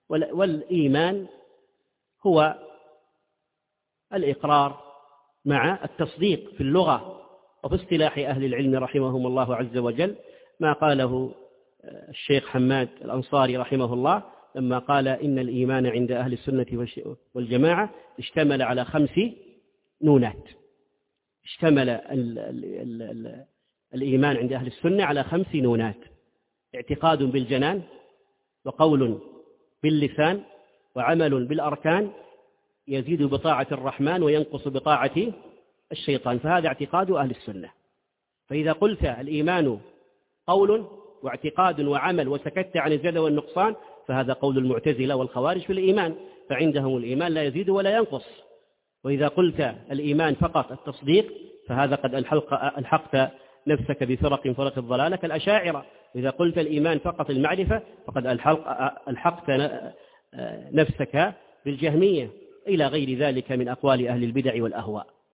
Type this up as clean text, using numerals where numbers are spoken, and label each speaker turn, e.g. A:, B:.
A: والإيمان هو الإقرار مع التصديق في اللغة وفي اصطلاح أهل العلم رحمهم الله عز وجل، ما قاله الشيخ حماد الأنصاري رحمه الله لما قال إن الإيمان عند أهل السنة والجماعة اشتمل على 5 نونات. اشتمل الإيمان عند أهل السنة على 5 نونات: اعتقاد بالجنان، وقول باللسان، وعمل بالأركان، يزيد بطاعة الرحمن وينقص بطاعة الشيطان. فهذا اعتقاد أهل السنة. فإذا قلت الإيمان قول واعتقاد وعمل وسكت عن الزيادة والنقصان فهذا قول المعتزلة والخوارج في الإيمان، فعندهم الإيمان لا يزيد ولا ينقص. وإذا قلت الإيمان فقط التصديق فهذا قد ألحقت نفسك بفرق الضلالة كالأشاعرة. وإذا قلت الإيمان فقط المعرفة فقد ألحقت نفسك بالجهمية، إلى غير ذلك من أقوال أهل البدع والأهواء.